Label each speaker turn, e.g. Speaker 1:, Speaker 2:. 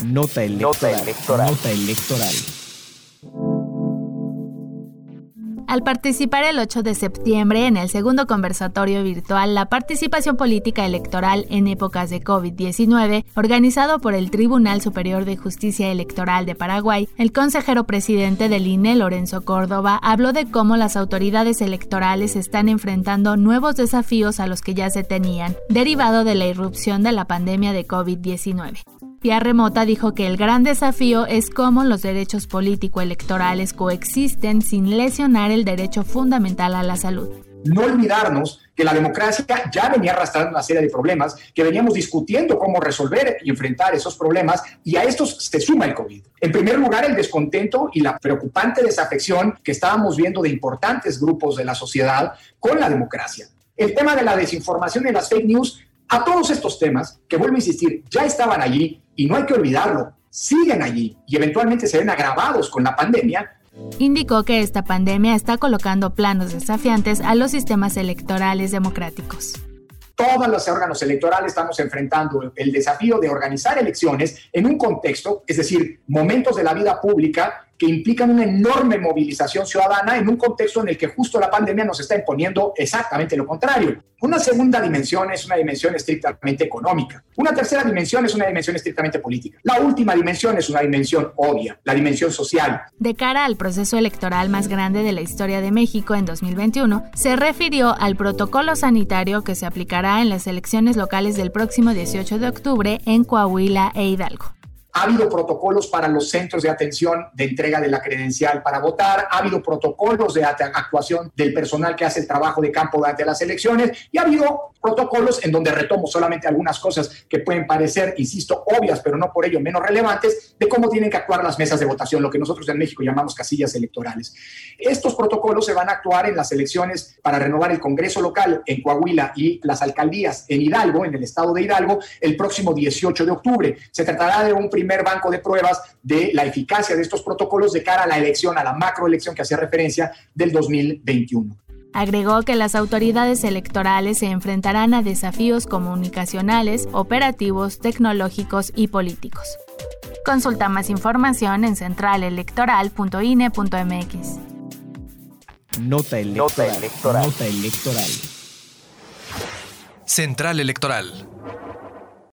Speaker 1: Nota electoral. Nota electoral.
Speaker 2: Al participar el 8 de septiembre en el segundo conversatorio virtual La participación política electoral en épocas de COVID-19, organizado por el Tribunal Superior de Justicia Electoral de Paraguay, el consejero presidente del INE, Lorenzo Córdoba, habló de cómo las autoridades electorales están enfrentando nuevos desafíos a los que ya se tenían, derivado de la irrupción de la pandemia de COVID-19. Pierre Mota dijo que el gran desafío es cómo los derechos político-electorales coexisten sin lesionar el derecho fundamental a la salud.
Speaker 3: No olvidarnos que la democracia ya venía arrastrando una serie de problemas, que veníamos discutiendo cómo resolver y enfrentar esos problemas, y a estos se suma el COVID. En primer lugar, el descontento y la preocupante desafección que estábamos viendo de importantes grupos de la sociedad con la democracia. El tema de la desinformación y las fake news, a todos estos temas, que vuelvo a insistir, ya estaban allí y no hay que olvidarlo, siguen allí y eventualmente se ven agravados con la pandemia.
Speaker 2: Indicó que esta pandemia está colocando planos desafiantes a los sistemas electorales democráticos.
Speaker 3: Todos los órganos electorales estamos enfrentando el desafío de organizar elecciones en un contexto, es decir, momentos de la vida pública que implican una enorme movilización ciudadana en un contexto en el que justo la pandemia nos está imponiendo exactamente lo contrario. Una segunda dimensión es una dimensión estrictamente económica. Una tercera dimensión es una dimensión estrictamente política. La última dimensión es una dimensión obvia, la dimensión social.
Speaker 2: De cara al proceso electoral más grande de la historia de México en 2021, se refirió al protocolo sanitario que se aplicará en las elecciones locales del próximo 18 de octubre en Coahuila e Hidalgo.
Speaker 3: Ha habido protocolos para los centros de atención de entrega de la credencial para votar, ha habido protocolos de actuación del personal que hace el trabajo de campo durante las elecciones y ha habido protocolos en donde retomo solamente algunas cosas que pueden parecer, insisto, obvias, pero no por ello menos relevantes, de cómo tienen que actuar las mesas de votación, lo que nosotros en México llamamos casillas electorales. Estos protocolos se van a actuar en las elecciones para renovar el Congreso local en Coahuila y las alcaldías en Hidalgo, en el estado de Hidalgo, el próximo 18 de octubre. Se tratará de un primer banco de pruebas de la eficacia de estos protocolos de cara a la elección, a la macroelección que hacía referencia del 2021.
Speaker 2: Agregó que las autoridades electorales se enfrentarán a desafíos comunicacionales, operativos, tecnológicos y políticos. Consulta más información en centralelectoral.ine.mx.
Speaker 1: Nota electoral. Nota electoral.
Speaker 4: Central Electoral.